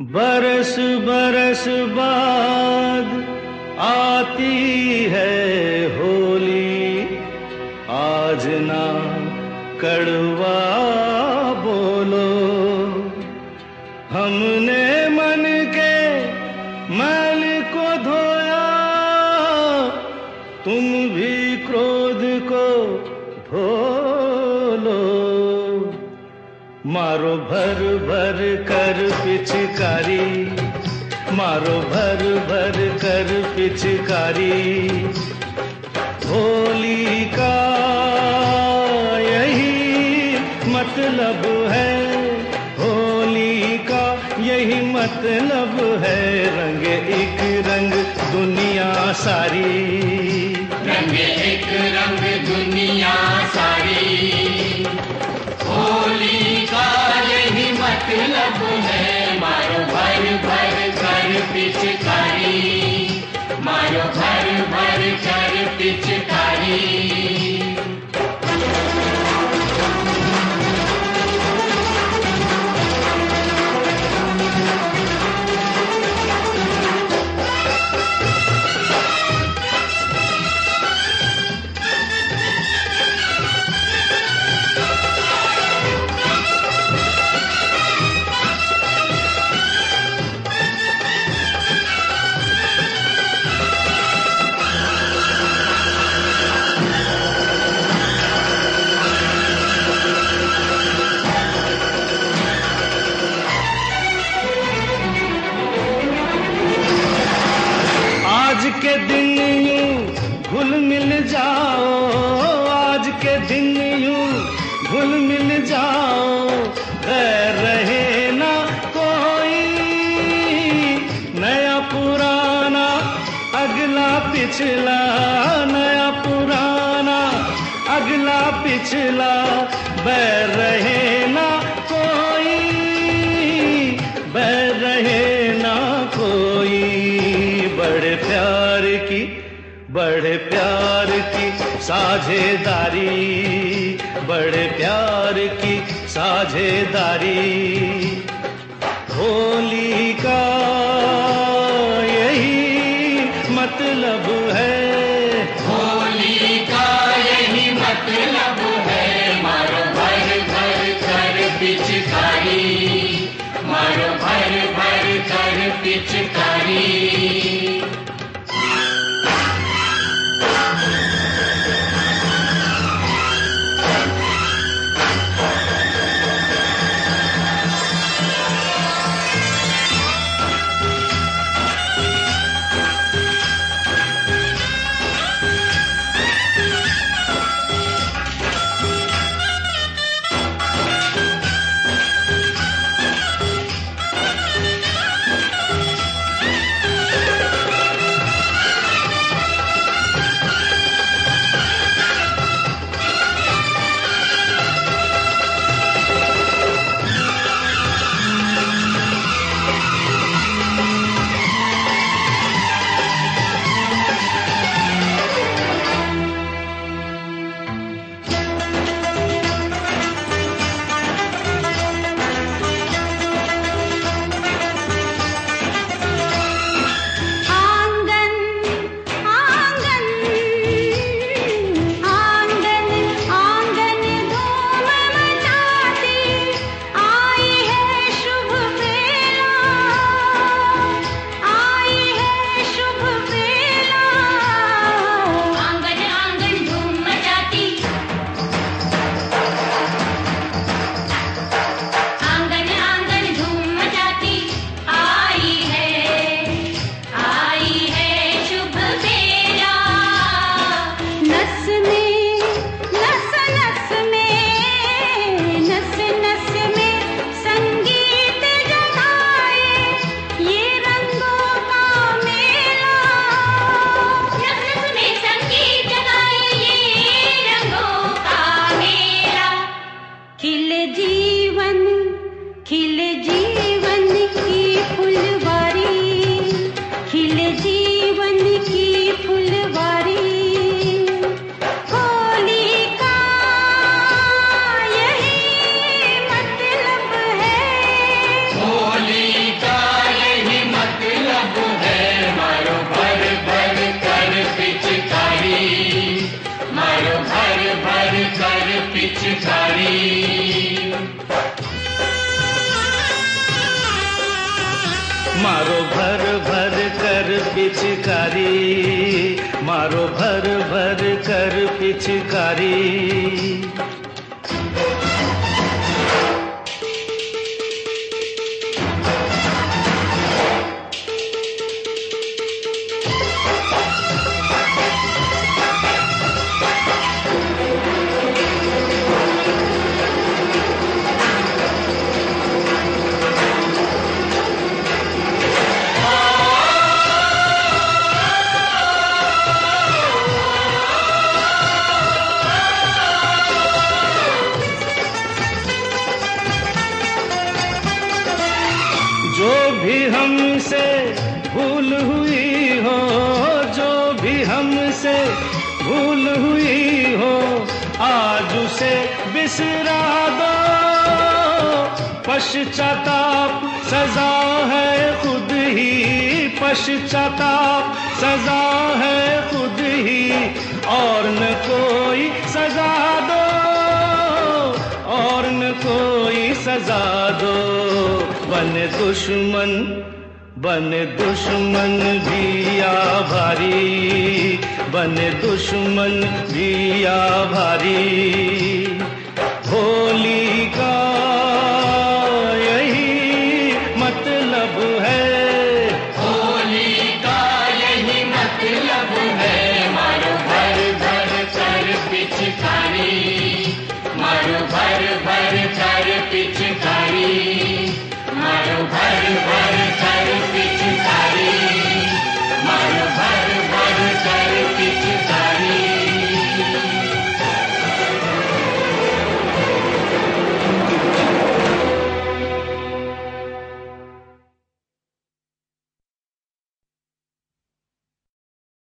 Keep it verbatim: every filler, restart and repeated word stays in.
बरस बरस बाद आती है होली, आज ना कड़वा बोलो। हमने मन के मैल को धोया, तुम भी क्रोध को धो लो। मारो भर भर कर पिचकारी, मारो भर भर कर पिचकारी। होली का यही मतलब है, होली का यही मतलब है। रंगे एक रंग दुनिया सारी, रंगे एक रंग दुनिया सारी। होली का यही मतलब है, मारो भर भर कर पिचकारी, मारो भर भर कर पिचकारी। आज के दिन यूं घुल मिल जाओ, आज के दिन यूं घुल मिल जाओ। गैर रहे ना कोई, नया पुराना अगला पिछला, नया पुराना अगला पिछला। बैर रहे ना कोई, बैर रहे ना कोई। बड़े प्यार की, बड़े प्यार की साझेदारी, बड़े प्यार की साझेदारी। होली का यही मतलब है, होली का यही मतलब है। मारो भर भर कर पिचकारी, मारो भर भर कर पिचकारी। मारो भर भर कर पिचकारी, मारो भर भर कर पिचकारी। जो भी हमसे भूल हुई हो, जो भी हमसे भूल हुई हो, आज उसे बिसरा दो। पश्चाताप सजा है खुद ही, पश्चाताप सजा है खुद ही, और न कोई सजा दो, और न कोई सजा दो। बने दुश्मन, बने दुश्मन भी आभारी, बने दुश्मन भी आभारी। होली का